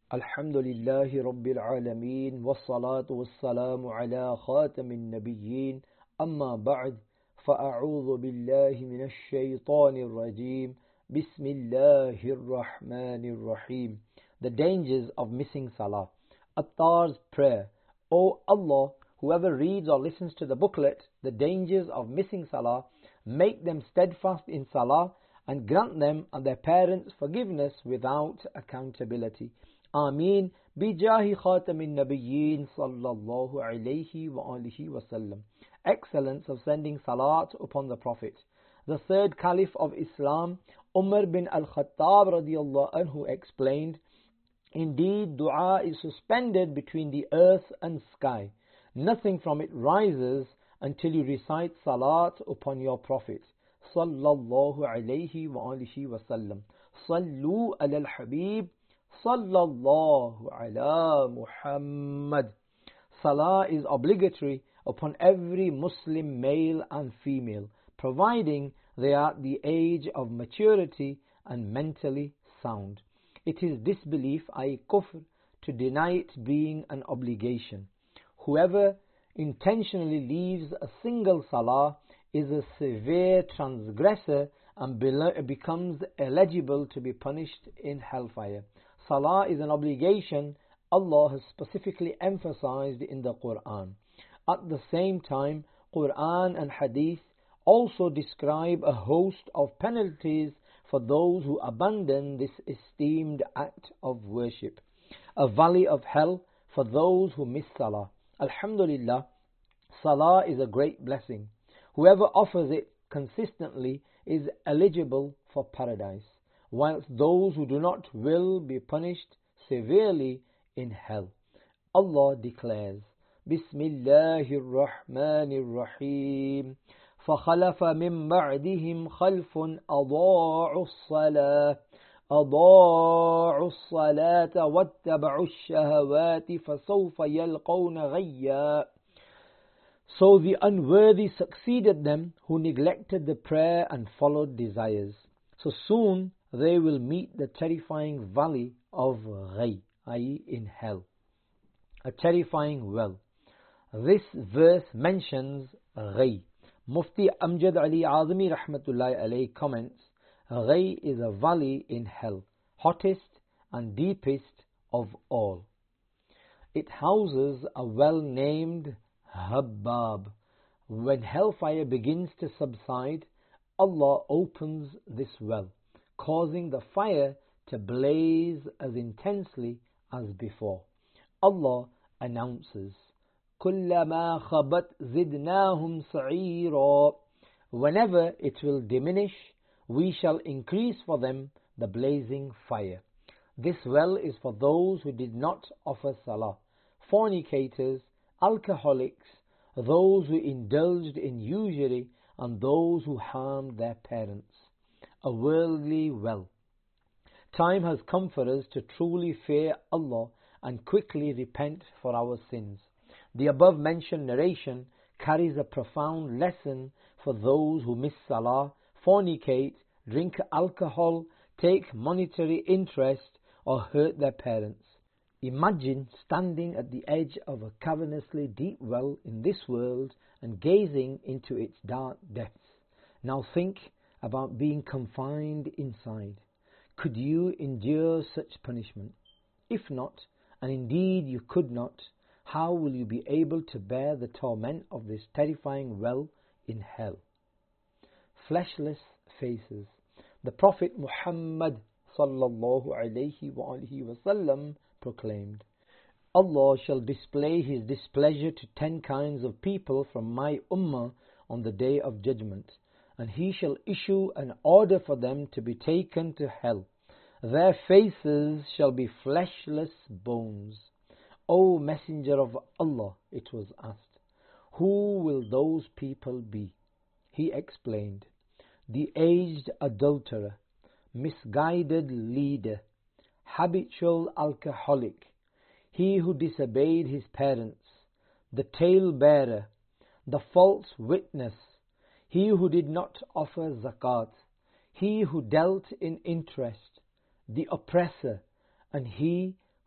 الحمد لله رب العالمين والصلاة والسلام على خاتم النبيين أما بعد فأعوذ بالله من الشيطان الرجيم بسم الله الرحمن الرحيم. The dangers of missing Salah. Attar's prayer. O Allah, whoever reads or listens to the booklet, the dangers of missing Salah, make them steadfast in Salah and grant them and their parents forgiveness without accountability. Ameen. Bijahi khatamin nabiyyin sallallahu alayhi wa alihi wasallam. Excellence of sending salat upon the Prophet. The third Caliph of Islam, Umar bin al-Khattab radiyallahu anhu, explained, indeed, dua is suspended between the earth and sky. Nothing from it rises until you recite salat upon your Prophet sallallahu alayhi wa alihi wasallam. Sallu ala al-Habib sallallahu ala Muhammad. Salah is obligatory upon every Muslim male and female, providing they are at the age of maturity and mentally sound. It is disbelief, i.e. kufr, to deny it being an obligation. Whoever intentionally leaves a single salah is a severe transgressor and becomes eligible to be punished in hellfire. Salah is an obligation Allah has specifically emphasized in the Quran. At the same time, Quran and Hadith also describe a host of penalties for those who abandon this esteemed act of worship. A valley of hell for those who miss Salah. Alhamdulillah, Salah is a great blessing. Whoever offers it consistently is eligible for paradise, whilst those who do not will be punished severely in hell. Allah declares, Bismillahir Rahmanir Rahim. فَخَلَفَ مِن بَعْدِهِمْ خَلْفٌ أَضَاعُوا الصَّلَاةَ وَاتَّبَعُوا الشَّهَوَاتِ فَسَوْفَ يَلْقَوْنَ غَيًّا. So the unworthy succeeded them who neglected the prayer and followed desires. So soon they will meet the terrifying valley of Ghay, i.e. in hell. A terrifying well. This verse mentions Ghay. Mufti Amjad Ali Azmi rahmatullahi alayhi comments, Ghay is a valley in hell, hottest and deepest of all. It houses a well named Habbab. When hellfire begins to subside, Allah opens this well, causing the fire to blaze as intensely as before. Allah announces, كُلَّمَا خَبَتْ زِدْنَاهُمْ سَعِيرًا. Whenever it will diminish, we shall increase for them the blazing fire. This well is for those who did not offer salah, fornicators, alcoholics, those who indulged in usury, and those who harmed their parents. A worldly well. Time has come for us to truly fear Allah and quickly repent for our sins. The above mentioned narration carries a profound lesson for those who miss salah, fornicate, drink alcohol, take monetary interest, or hurt their parents. Imagine standing at the edge of a cavernously deep well in this world and gazing into its dark depths. Now think about being confined inside. Could you endure such punishment? If not, and indeed you could not, how will you be able to bear the torment of this terrifying well in hell? Fleshless faces. The Prophet Muhammad sallallahu alayhi wa alihi wasallam proclaimed, Allah shall display His displeasure to 10 kinds of people from my ummah on the day of judgment, and He shall issue an order for them to be taken to hell. Their faces shall be fleshless bones. O Messenger of Allah, it was asked, who will those people be? He explained, the aged adulterer, misguided leader, habitual alcoholic, he who disobeyed his parents, the tale-bearer, the false witness, he who did not offer zakat, he who dealt in interest, the oppressor, and he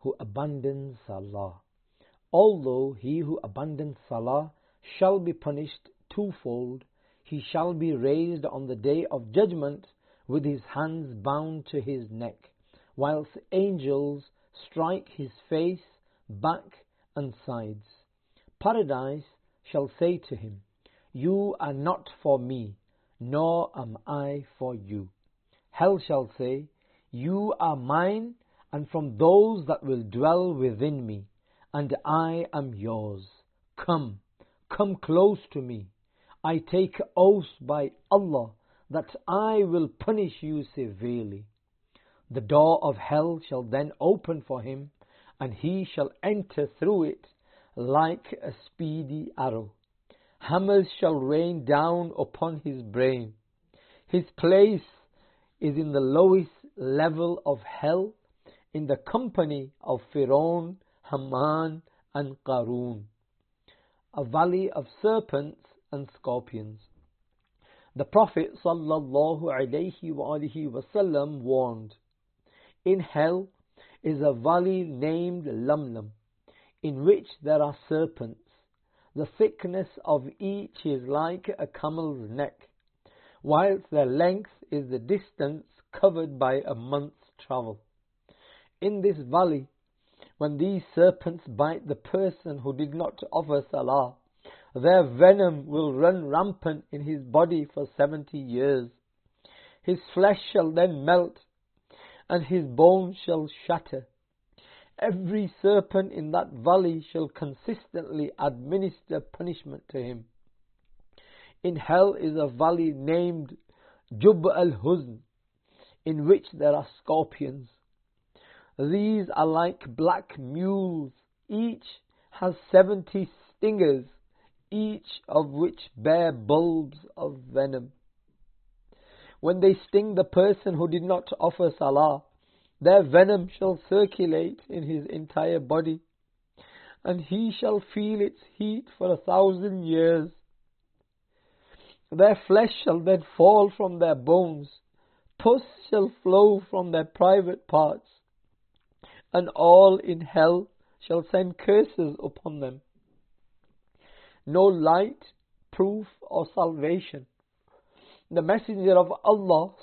who abandons Salah. Although he who abandons Salah shall be punished twofold, he shall be raised on the day of judgment with his hands bound to his neck, whilst angels strike his face, back and sides. Paradise shall say to him, "You are not for me, nor am I for you." Hell shall say, "You are mine and from those that will dwell within me, and I am yours. Come close to me. I take oath by Allah that I will punish you severely." The door of hell shall then open for him, and he shall enter through it like a speedy arrow. Hammers shall rain down upon his brain. His place is in the lowest level of hell, in the company of Pharaoh, Haman and Qarun, a valley of serpents and scorpions. The Prophet ﷺ warned, "In hell is a valley named Lamlam, in which there are serpents. The thickness of each is like a camel's neck, whilst their length is the distance covered by a month's travel." In this valley, when these serpents bite the person who did not offer Salah, their venom will run rampant in his body for 70 years. His flesh shall then melt, and his bones shall shatter. Every serpent in that valley shall consistently administer punishment to him. In hell is a valley named Jub al-Huzn, in which there are scorpions. These are like black mules. Each has 70 stingers, each of which bear bulbs of venom. When they sting the person who did not offer Salah, their venom shall circulate in his entire body, and he shall feel its heat for 1,000 years. Their flesh shall then fall from their bones, pus shall flow from their private parts, and all in hell shall send curses upon them. No light, proof or salvation. The Messenger of Allah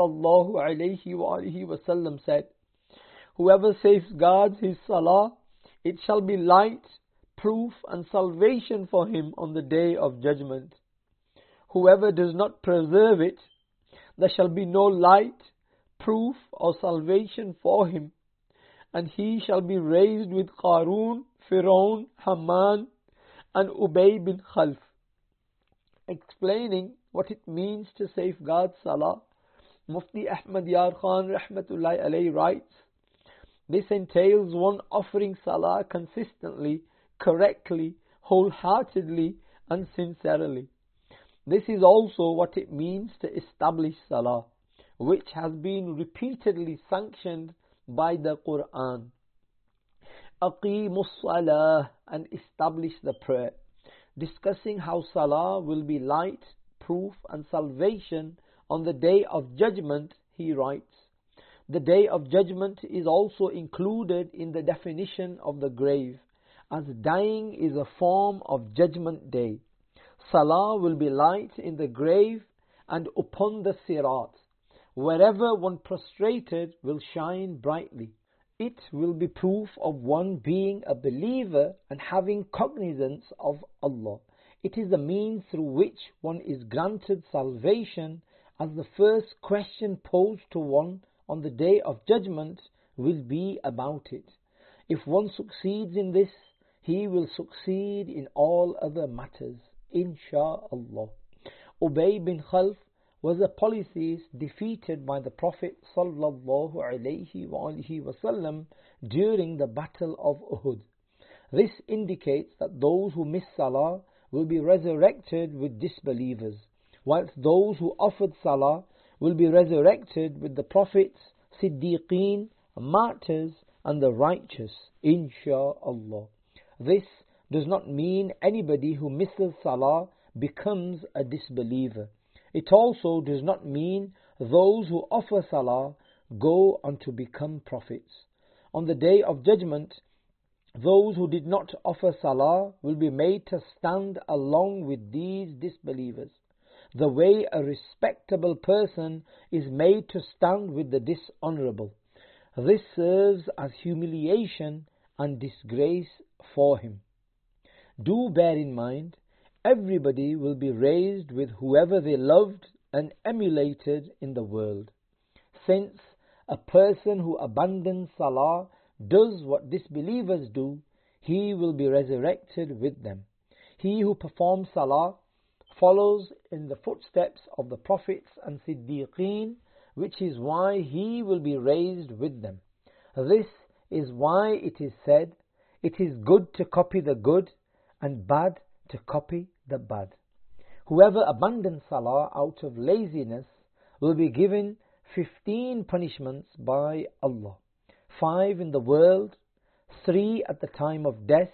ﷺ said, "Whoever safeguards his Salah, it shall be light, proof and salvation for him on the day of judgment. Whoever does not preserve it, there shall be no light, proof or salvation for him, and he shall be raised with Qarun, Pharaoh, Haman and Ubay bin Khalf." Explaining what it means to safeguard Salah, Mufti Ahmad Yar Khan Rahmatullahi Alayhi writes, "This entails one offering Salah consistently, correctly, wholeheartedly and sincerely. This is also what it means to establish Salah, which has been repeatedly sanctioned by the Quran. Aqimus Salah, and establish the prayer." Discussing how Salah will be light, proof and salvation on the day of judgment, he writes, "The day of judgment is also included in the definition of the grave, as dying is a form of judgment day. Salah will be light in the grave and upon the Sirat. Wherever one prostrated will shine brightly. It will be proof of one being a believer and having cognizance of Allah. It is the means through which one is granted salvation, as the first question posed to one on the day of judgment will be about it. If one succeeds in this, he will succeed in all other matters, insha'Allah." Ubay bin Khalf was a polytheist defeated by the Prophet ﷺ during the Battle of Uhud. This indicates that those who miss Salah will be resurrected with disbelievers, whilst those who offered Salah will be resurrected with the Prophets, Siddiqeen, martyrs and the righteous, insha'Allah. This does not mean anybody who misses Salah becomes a disbeliever. It also does not mean those who offer Salah go on to become prophets. On the day of judgment, those who did not offer salah will be made to stand along with these disbelievers, the way a respectable person is made to stand with the dishonorable. This serves as humiliation and disgrace for him. Do bear in mind, everybody will be raised with whoever they loved and emulated in the world. Since a person who abandons salah does what disbelievers do, he will be resurrected with them. He who performs salah follows in the footsteps of the prophets and siddiqeen, which is why he will be raised with them. This is why it is said, it is good to copy the good and bad to copy the bad. Whoever abandons salah out of laziness will be given 15 punishments by Allah. 5 in the world, 3 at the time of death,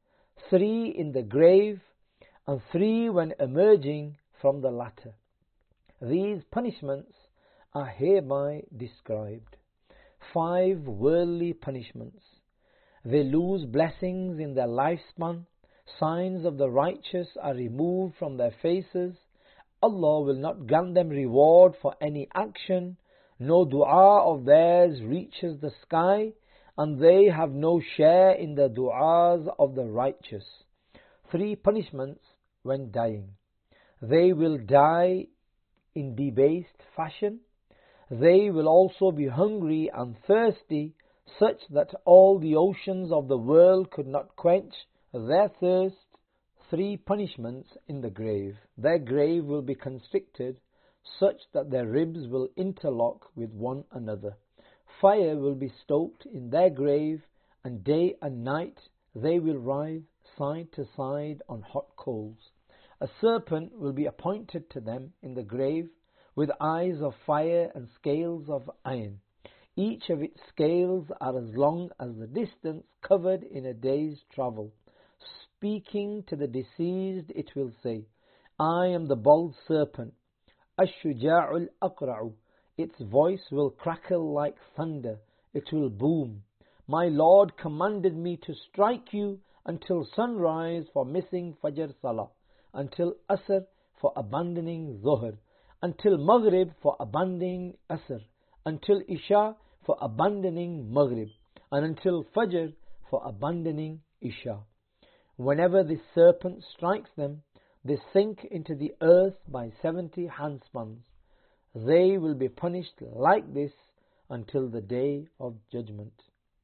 3 in the grave, and 3 when emerging from the latter. These punishments are hereby described. 5 worldly punishments. They lose blessings in their lifespan. Signs of the righteous are removed from their faces. Allah will not grant them reward for any action. No dua of theirs reaches the sky, and they have no share in the du'as of the righteous. 3 punishments when dying. They will die in debased fashion. They will also be hungry and thirsty, such that all the oceans of the world could not quench their thirst. 3 punishments in the grave. Their grave will be constricted, such that their ribs will interlock with one another. Fire will be stoked in their grave, and day and night they will writhe side to side on hot coals. A serpent will be appointed to them in the grave, with eyes of fire and scales of iron. Each of its scales are as long as the distance covered in a day's travel. Speaking to the deceased, it will say, I am the bald serpent, Ash-Shuja'ul Aqra'u. Its voice will crackle like thunder, it will boom. My Lord commanded me to strike you until sunrise for missing Fajr Salah, until Asr for abandoning Zuhr, until Maghrib for abandoning Asr, until Isha for abandoning Maghrib, and until Fajr for abandoning Isha. Whenever this serpent strikes them, they sink into the earth by 70 handspans. They will be punished like this until the day of judgment.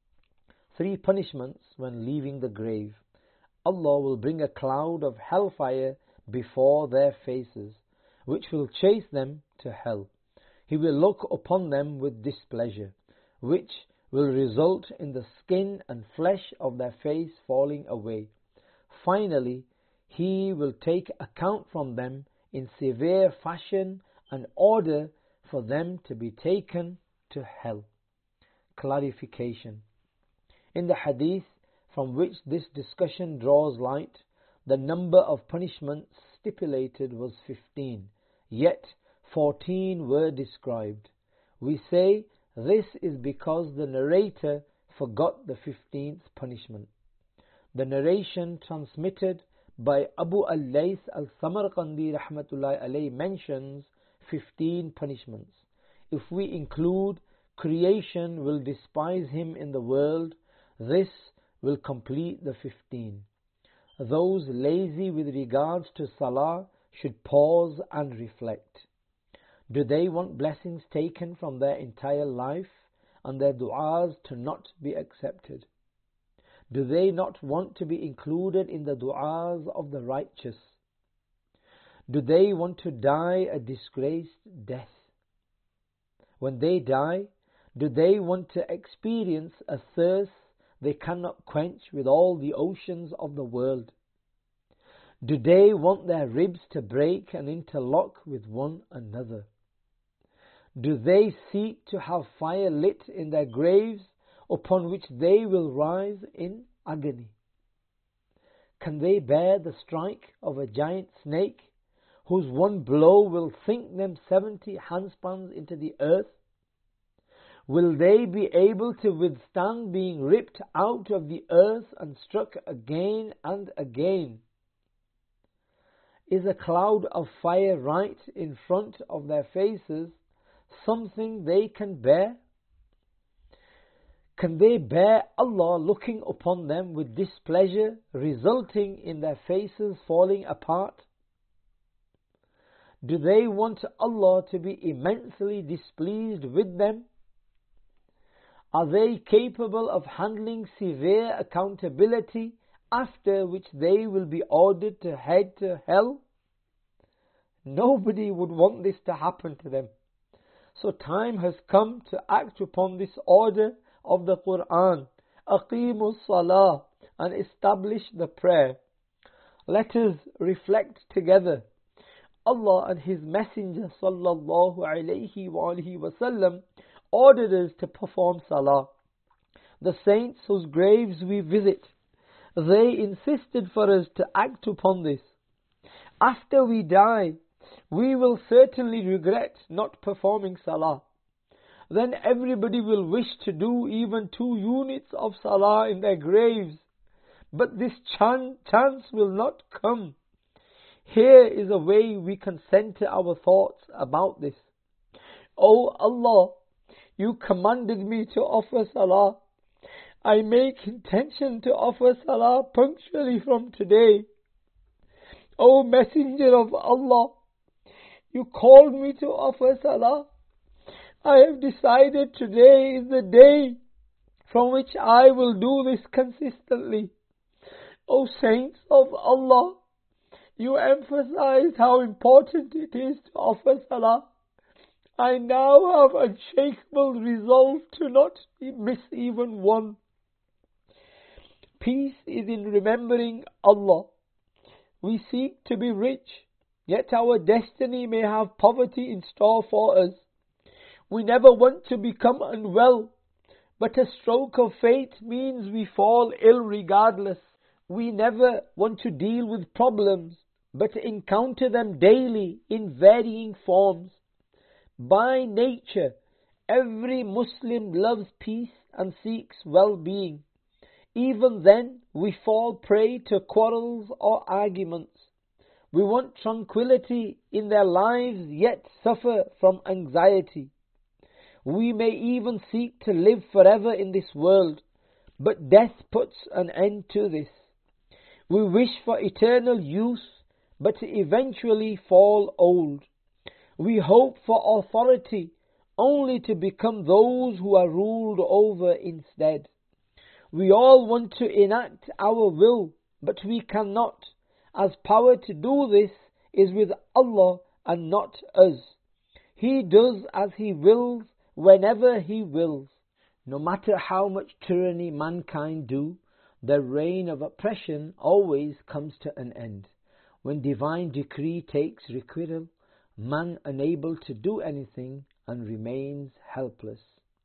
3 punishments when leaving the grave. Allah will bring a cloud of hellfire before their faces, which will chase them to hell. He will look upon them with displeasure, which will result in the skin and flesh of their face falling away. Finally, He will take account from them in severe fashion and order for them to be taken to hell. Clarification. In the hadith from which this discussion draws light, the number of punishments stipulated was 15, yet 14 were described. We say this is because the narrator forgot the 15th punishment. The narration transmitted by Abu al-Layth al-Samarqandi rahmatullahi alayhi mentions 15 punishments. If we include creation will despise him in the world, this will complete the 15. Those lazy with regards to salah should pause and reflect. Do they want blessings taken from their entire life and their du'as to not be accepted? Do they not want to be included in the du'as of the righteous? Do they want to die a disgraced death? When they die, do they want to experience a thirst they cannot quench with all the oceans of the world? Do they want their ribs to break and interlock with one another? Do they seek to have fire lit in their graves, upon which they will rise in agony? Can they bear the strike of a giant snake, whose one blow will sink them 70 handspans into the earth? Will they be able to withstand being ripped out of the earth and struck again and again? Is a cloud of fire right in front of their faces something they can bear? Can they bear Allah looking upon them with displeasure, resulting in their faces falling apart? Do they want Allah to be immensely displeased with them? Are they capable of handling severe accountability, after which they will be ordered to head to hell? Nobody would want this to happen to them. So time has come to act upon this order of the Quran. Aqimus Salah, and establish the prayer. Let us reflect together. Allah and His Messenger sallallahu alayhi wa sallam ordered us to perform Salah. The saints whose graves we visit, they insisted for us to act upon this. After we die, we will certainly regret not performing Salah. Then everybody will wish to do even 2 units of Salah in their graves. But this chance will not come. Here is a way we can center our thoughts about this. O Allah, You commanded me to offer Salah. I make intention to offer Salah punctually from today. O Messenger of Allah, You called me to offer Salah. I have decided today is the day from which I will do this consistently. O Saints of Allah, You emphasized how important it is to offer Salah. I now have unshakable resolve to not miss even one. Peace is in remembering Allah. We seek to be rich, yet our destiny may have poverty in store for us. We never want to become unwell, but a stroke of fate means we fall ill regardless. We never want to deal with problems, but encounter them daily in varying forms. By nature, every Muslim loves peace and seeks well-being. Even then, we fall prey to quarrels or arguments. We want tranquility in their lives, yet suffer from anxiety. We may even seek to live forever in this world, but death puts an end to this. We wish for eternal youth, but eventually fall old. We hope for authority, only to become those who are ruled over instead. We all want to enact our will, but we cannot, as power to do this is with Allah and not us. He does as He wills, whenever He wills. No matter how much tyranny mankind do, the reign of oppression always comes to an end. When divine decree takes requital, man unable to do anything and remains helpless.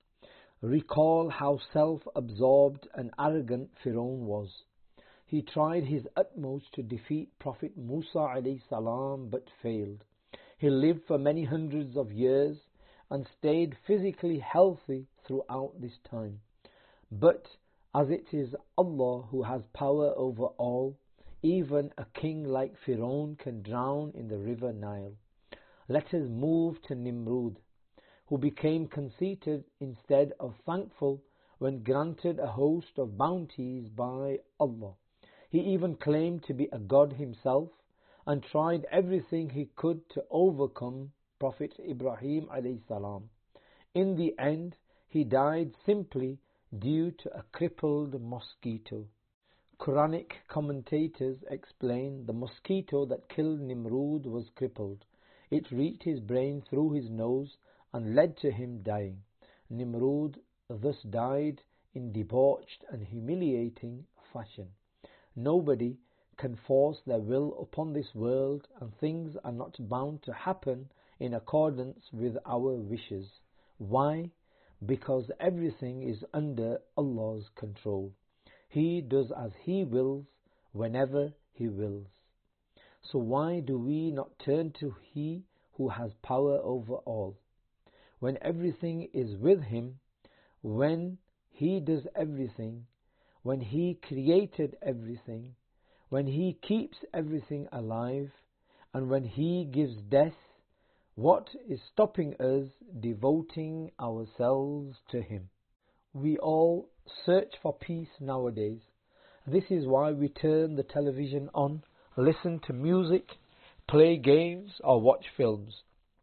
Recall how self-absorbed and arrogant Fir'aun was. He tried his utmost to defeat Prophet Musa alayhi salam but failed. He lived for many hundreds of years and stayed physically healthy throughout this time. But as it is Allah who has power over all, even a king like Fir'aun can drown in the river Nile. Let us move to Nimrud, who became conceited instead of thankful when granted a host of bounties by Allah. He even claimed to be a god himself and tried everything he could to overcome Prophet Ibrahim alayhi salam. In the end, he died simply due to a crippled mosquito. Quranic commentators explain the mosquito that killed Nimrud was crippled. It reached his brain through his nose and led to him dying. Nimrud thus died in debauched and humiliating fashion. Nobody can force their will upon this world, and things are not bound to happen in accordance with our wishes. Why? Because everything is under Allah's control. He does as He wills, whenever He wills. So why do we not turn to He who has power over all? When everything is with Him, when He does everything, when He created everything, when He keeps everything alive, and when He gives death, what is stopping us devoting ourselves to Him? We all search for peace nowadays. This is why we turn the television on, listen to music, play games or watch films.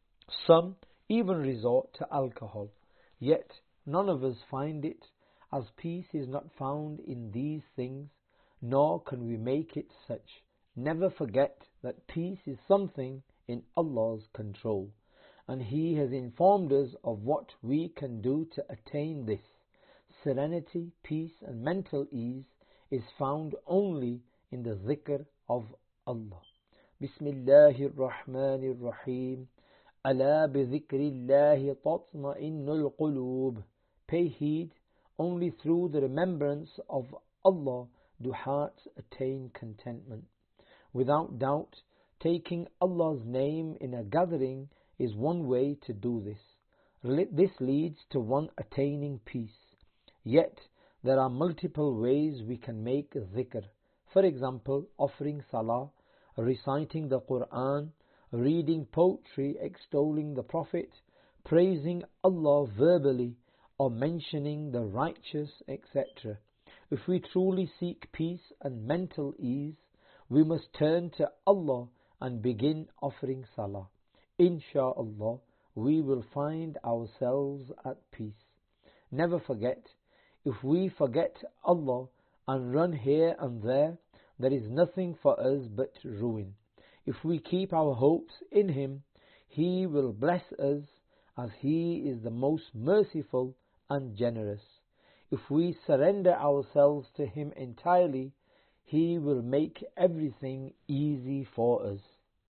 Some even resort to alcohol. Yet none of us find it, as peace is not found in these things, nor can we make it such. Never forget that peace is something in Allah's control, and He has informed us of what we can do to attain this. Serenity, peace and mental ease is found only in the dhikr of Allah. Bismillahir Rahmanir Rahim. Ala bi dhikrillahi tatma'innul qulub. Pay heed, only through the remembrance of Allah do hearts attain contentment. Without doubt, taking Allah's name in a gathering is one way to do this. This leads to one attaining peace. Yet, there are multiple ways we can make dhikr. For example, offering salah, reciting the Quran, reading poetry extolling the Prophet, praising Allah verbally, or mentioning the righteous, etc. If we truly seek peace and mental ease, we must turn to Allah and begin offering salah. Insha'Allah, we will find ourselves at peace. Never forget, if we forget Allah and run here and there is nothing for us but ruin. If we keep our hopes in Him, He will bless us, as He is the most merciful and generous. If we surrender ourselves to Him entirely, He will make everything easy for us.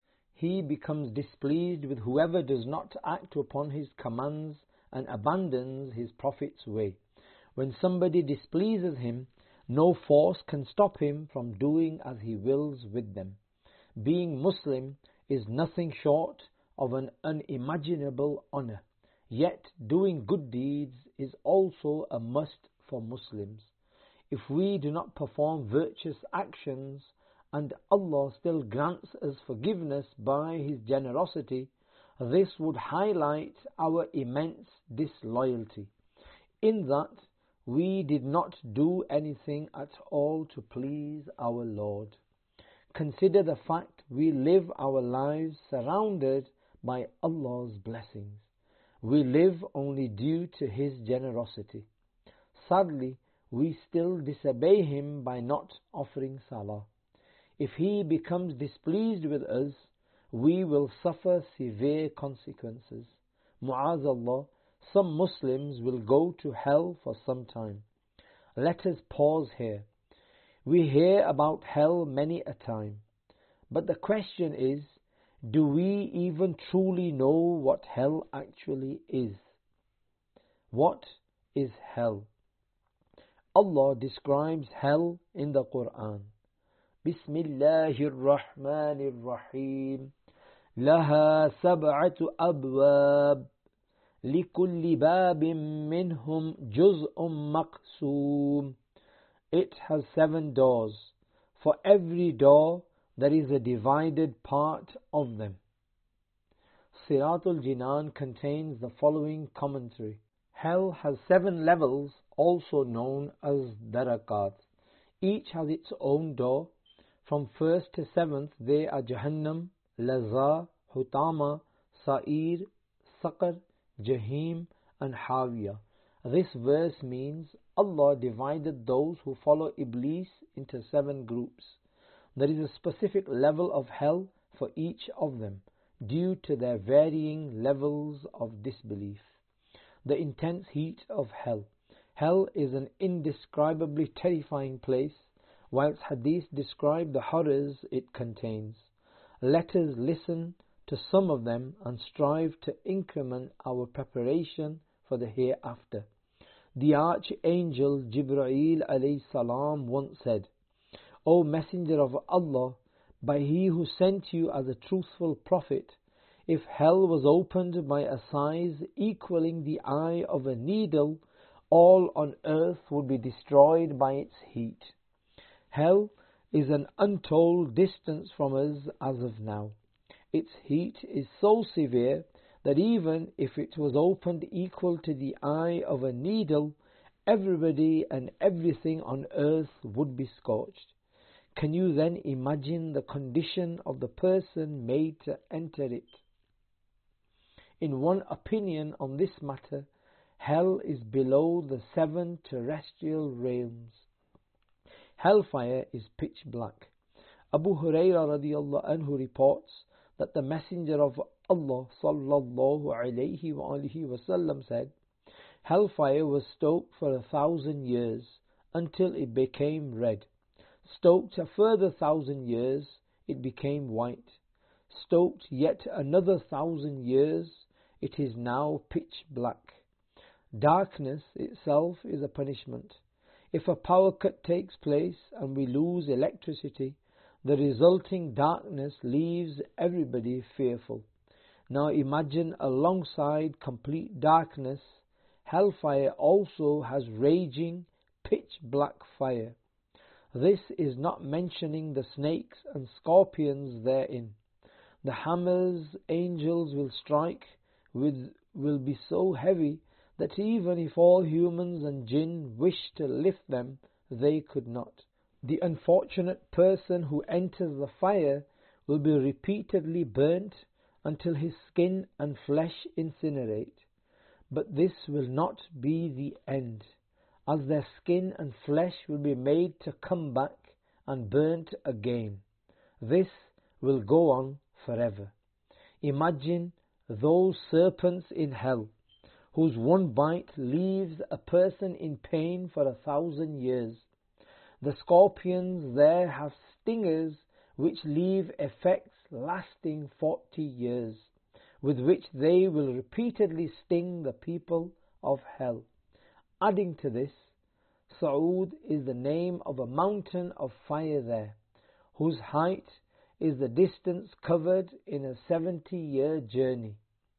He becomes displeased with whoever does not act upon His commands and abandons His Prophet's way. When somebody displeases Him, no force can stop him from doing as He wills with them. Being Muslim is nothing short of an unimaginable honor. Yet doing good deeds is also a must for Muslims. If we do not perform virtuous actions and Allah still grants us forgiveness by His generosity, this would highlight our immense disloyalty, in that we did not do anything at all to please our Lord. Consider the fact we live our lives surrounded by Allah's blessings. We live only due to His generosity. Sadly, we still disobey Him by not offering salah. If He becomes displeased with us, we will suffer severe consequences. Mu'azallah, some Muslims will go to hell for some time. Let us pause here. We hear about hell many a time, but the question is, do we even truly know what hell actually is? What is hell? Allah describes hell in the Quran. Bismillahir Rahmanir Rahim. Laha sab'atu abwab. لِكُلِّ بَابٍ مِّنْهُمْ جُزْءٌ مَقْسُومٌ. It has 7 doors. For every door there is a divided part of them. Siratul Jinan contains the following commentary. Hell has 7 levels, also known as darakat. Each has its own door. From 1st to 7th they are Jahannam, Laza, Hutama, Sa'ir, Saqar, Jahim and Hawiya. This verse means Allah divided those who follow Iblis into 7 groups. There is a specific level of hell for each of them, due to their varying levels of disbelief. The intense heat of hell. Hell is an indescribably terrifying place, whilst hadith describe the horrors it contains. Let us listen to some of them and strive to increment our preparation for the hereafter. The Archangel Jibreel alayhi salam once said, O Messenger of Allah, by He who sent you as a truthful prophet, if hell was opened by a size equaling the eye of a needle, all on earth would be destroyed by its heat. Hell is an untold distance from us as of now. Its heat is so severe that even if it was opened equal to the eye of a needle, everybody and everything on earth would be scorched. Can you then imagine the condition of the person made to enter it? In one opinion on this matter, hell is below the 7 terrestrial realms. Hellfire is pitch black. Abu Hurairah radiallahu anhu reports that the Messenger of Allah sallallahu alayhi wa alihi wasallam said, hellfire was stoked for 1,000 years until it became red. Stoked a further 1,000 years, it became white. Stoked yet another 1,000 years, it is now pitch black. Darkness itself is a punishment. If a power cut takes place and we lose electricity, the resulting darkness leaves everybody fearful. Now imagine alongside complete darkness, hellfire also has raging pitch black fire. This is not mentioning the snakes and scorpions therein. The hammers angels will strike will be so heavy that even if all humans and jinn wished to lift them, they could not. The unfortunate person who enters the fire will be repeatedly burnt until his skin and flesh incinerate. But this will not be the end, as their skin and flesh will be made to come back and burnt again. This will go on forever. Imagine those serpents in hell, whose one bite leaves a person in pain for 1,000 years. The scorpions there have stingers which leave effects lasting 40 years, with which they will repeatedly sting the people of hell. Adding to this, Sa'ud is the name of a mountain of fire there, whose height is the distance covered in a 70-year journey.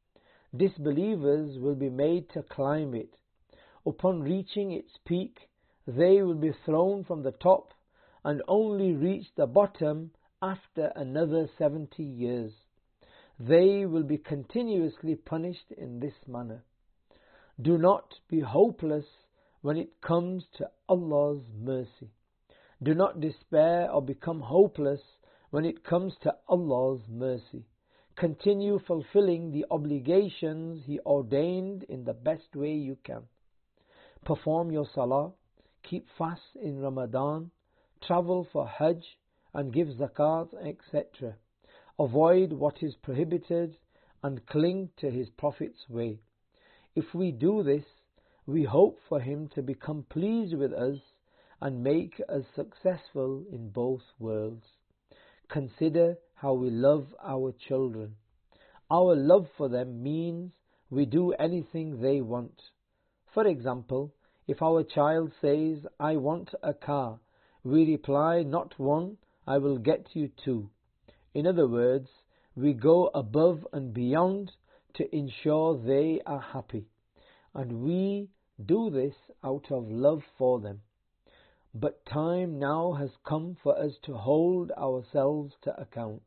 Disbelievers will be made to climb it. Upon reaching its peak, they will be thrown from the top and only reach the bottom after another 70 years. They will be continuously punished in this manner. Do not be hopeless when it comes to Allah's mercy. Do not despair or become hopeless when it comes to Allah's mercy. Continue fulfilling the obligations He ordained in the best way you can. Perform your salah, keep fast in Ramadan, travel for Hajj and give zakat, etc. Avoid what is prohibited and cling to His Prophet's way. If we do this, we hope for Him to become pleased with us and make us successful in both worlds. Consider how we love our children. Our love for them means we do anything they want. For example, if our child says, I want a car, we reply, not one, I will get you two. In other words, we go above and beyond to ensure they are happy. And we do this out of love for them. But time now has come for us to hold ourselves to account.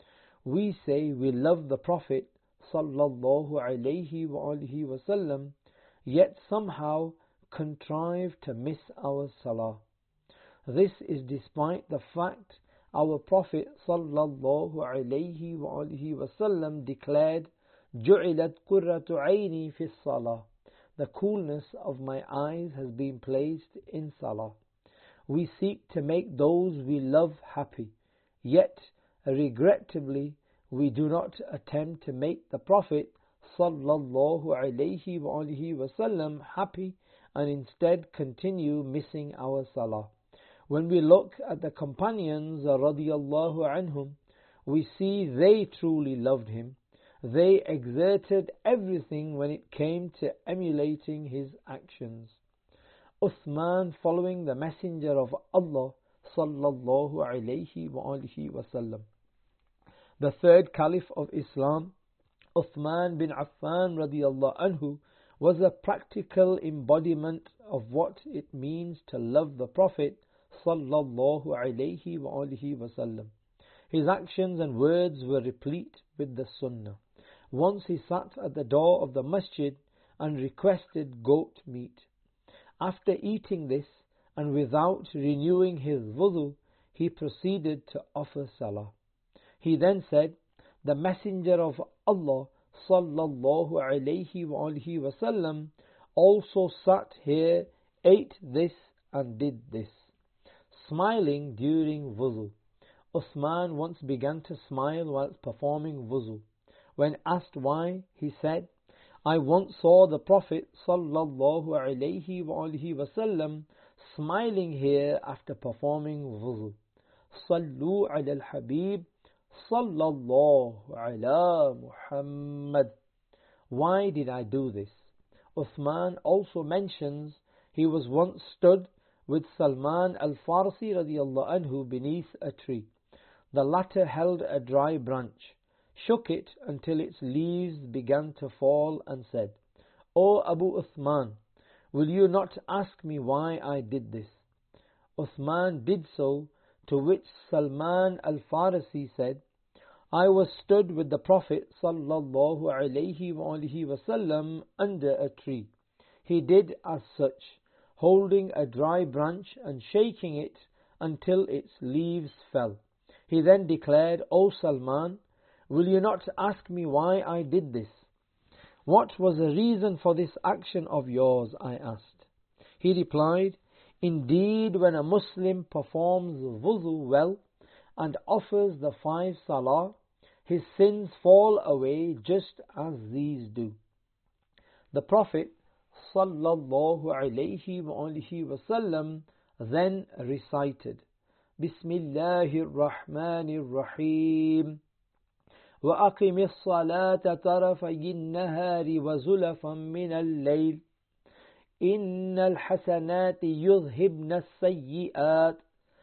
We say we love the Prophet sallallahu alaihi wasallam, yet somehow contrive to miss our salah. This is despite the fact our Prophet sallallahu alaihi wasallam declared, "Ju'ilat qurratu ayni fi salah." The coolness of my eyes has been placed in salah. We seek to make those we love happy, yet regrettably we do not attempt to make the Prophet sallallahu alaihi wasallam happy and instead continue missing our salah. When we look at the companions radiyallahu anhum, we see they truly loved him. They exerted everything when it came to emulating his actions. Uthman, following the Messenger of Allah sallallahu alayhi wasallam. The third Caliph of Islam, Uthman bin Affan radiyallahu anhu, was a practical embodiment of what it means to love the Prophet sallallahu alaihi wasallam. His actions and words were replete with the Sunnah. Once he sat at the door of the masjid and requested goat meat. After eating this, and without renewing his wudu, he proceeded to offer salah. He then said, "The Messenger of Allah sallallahu alaihi wasallam also sat here, ate this and did this," smiling during wudu. Uthman once began to smile whilst performing wudu. When asked why, he said, "I once saw the Prophet sallallahu alaihi wasallam smiling here after performing wudu. Sallu ala al-Habib sallallahu ala Muhammad." Why did I do this? Uthman also mentions he was once stood with Salman al-Farsi radiyallahu anhu beneath a tree. The latter held a dry branch, shook it until its leaves began to fall and said, "O Abu Uthman, will you not ask me why I did this?" Uthman did so, to which Salman al-Farsi said, "I was stood with the Prophet sallallahu alaihi wasallam under a tree. He did as such, holding a dry branch and shaking it until its leaves fell. He then declared, 'O Salman, will you not ask me why I did this?' 'What was the reason for this action of yours?' I asked. He replied, 'Indeed, when a Muslim performs wudu well and offers the 5 salah, his sins fall away just as these do.'" The Prophet sallallahu alaihi wasallam then recited, "Bismillahir Rahmanir Rahim. وَأَقِمِ الصَّلَاةَ طَرَفَيِ النَّهَارِ وَزُلَفًا مِنَ اللَّيْلِ إِنَّ الْحَسَنَاتِ يُذْهِبْنَ السَّيِّئَاتِ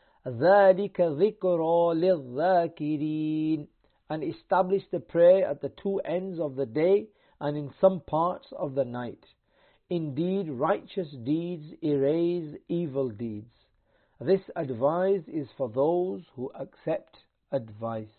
ذَلِكَ ذِكْرَى لِلذَّاكِرِينَ." And establish the prayer at the 2 ends of the day and in some parts of the night. Indeed, righteous deeds erase evil deeds. This advice is for those who accept advice.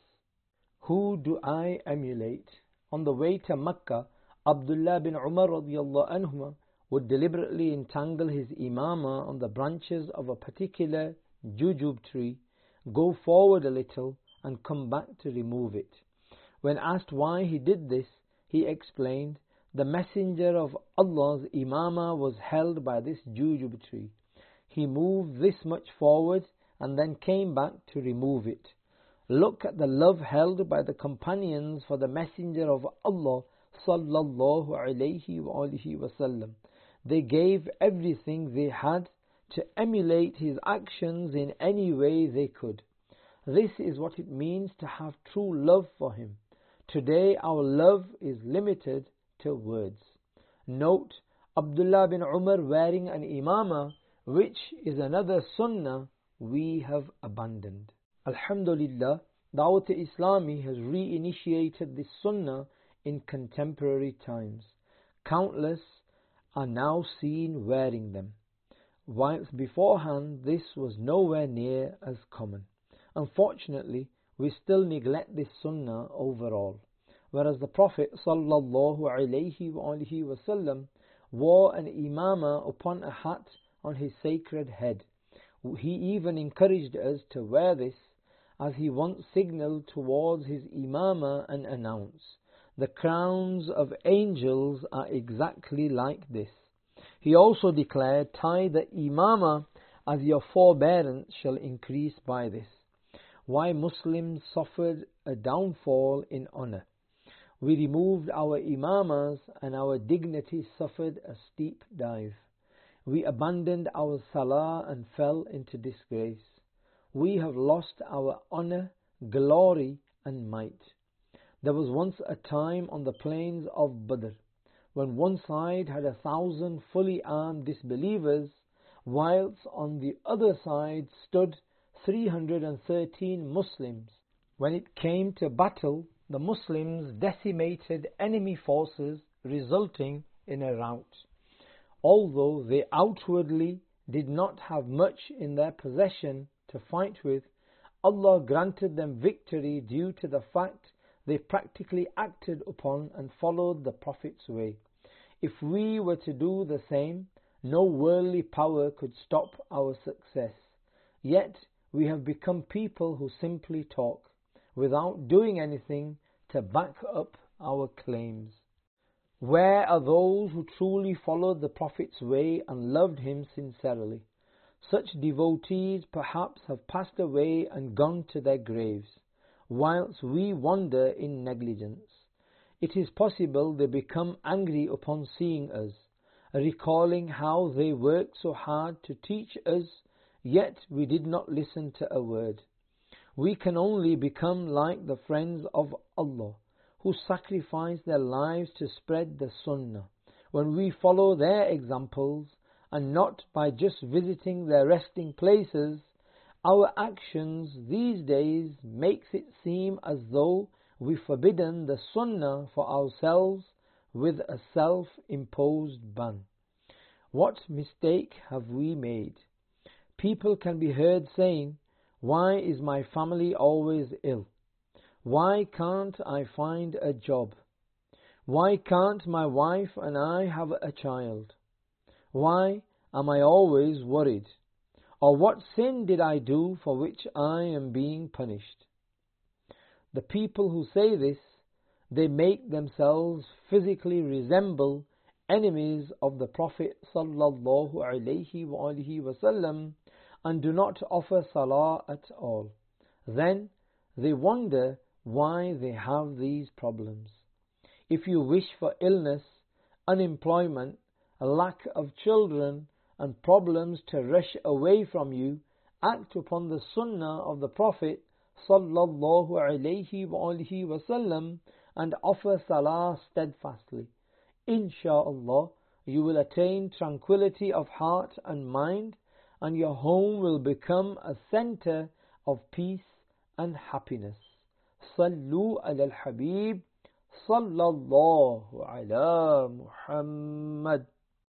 Who do I emulate? On the way to Mecca, Abdullah bin Umar radiyallahu anhuma would deliberately entangle his imama on the branches of a particular jujube tree, go forward a little, and come back to remove it. When asked why he did this, he explained, "The Messenger of Allah's imama was held by this jujube tree. He moved this much forward and then came back to remove it. Look at the love held by the companions for the Messenger of Allah sallallahu alaihi wasallam. They gave everything they had to emulate his actions in any way they could. This is what it means to have true love for him. Today our love is limited to words." Note, Abdullah bin Umar wearing an imama, which is another sunnah we have abandoned. Alhamdulillah, Dawat-e-Islami has reinitiated this sunnah in contemporary times. Countless are now seen wearing them, whilst beforehand this was nowhere near as common. Unfortunately, we still neglect this sunnah overall, whereas the Prophet sallallahu alaihi wasallam wore an imama upon a hat on his sacred head. He even encouraged us to wear this, as he once signaled towards his imama and announced, "The crowns of angels are exactly like this." He also declared, "Tie the imama, as your forbearance shall increase by this." Why Muslims suffered a downfall in honor. We removed our imamas and our dignity suffered a steep dive. We abandoned our salah and fell into disgrace. We have lost our honor, glory and might. There was once a time on the plains of Badr when one side had 1,000 fully armed disbelievers, whilst on the other side stood 313 Muslims. When it came to battle, the Muslims decimated enemy forces, resulting in a rout. Although they outwardly did not have much in their possession to fight with, Allah granted them victory due to the fact they practically acted upon and followed the Prophet's way. If we were to do the same, no worldly power could stop our success. Yet we have become people who simply talk, without doing anything to back up our claims. Where are those who truly followed the Prophet's way and loved him sincerely? Such devotees perhaps have passed away and gone to their graves, whilst we wander in negligence. It is possible they become angry upon seeing us, recalling how they worked so hard to teach us, yet we did not listen to a word. We can only become like the friends of Allah, who sacrificed their lives to spread the Sunnah, when we follow their examples, and not by just visiting their resting places. Our actions these days makes it seem as though we've forbidden the Sunnah for ourselves with a self-imposed ban. What mistake have we made? People can be heard saying, "Why is my family always ill? Why can't I find a job? Why can't my wife and I have a child? Why am I always worried? Or what sin did I do for which I am being punished?" The people who say this, they make themselves physically resemble enemies of the Prophet sallallahu alaihi wasallam and do not offer salah at all. Then they wonder why they have these problems. If you wish for illness, unemployment, a lack of children, and problems to rush away from you, act upon the Sunnah of the Prophet sallallahu alaihi wasallam and offer salah steadfastly. Insha'Allah, you will attain tranquility of heart and mind, and your home will become a center of peace and happiness. Sallu ala al-Habib sallallahu ala Muhammad.